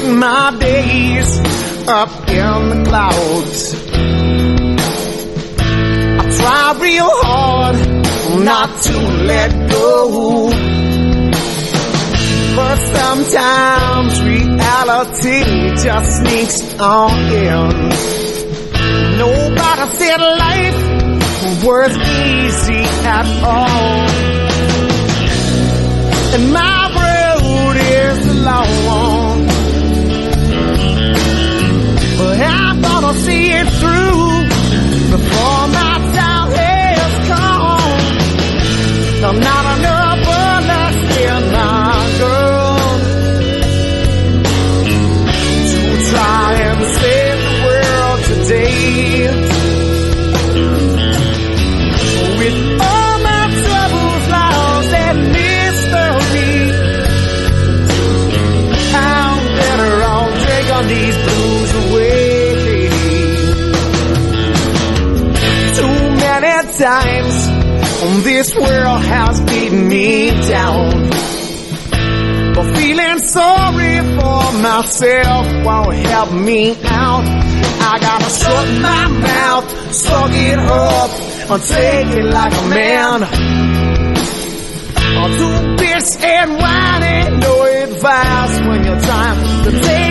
spend my days up in the clouds. I try real hard not to let go, but sometimes reality just sneaks on in. Nobody said life was easy at all, and my road is a long one, but I'm gonna see it through before my time has come. I'm not enough bullets in my gun to try and save the world today. With all my troubles, lost and mystery, I'm better off taking these blues away. Too many times this world has beaten me down, but feeling sorry for myself won't help me out. I gotta shut my mouth, suck it up, and take it like a man. Too bitch and whining, no advice when you're trying to take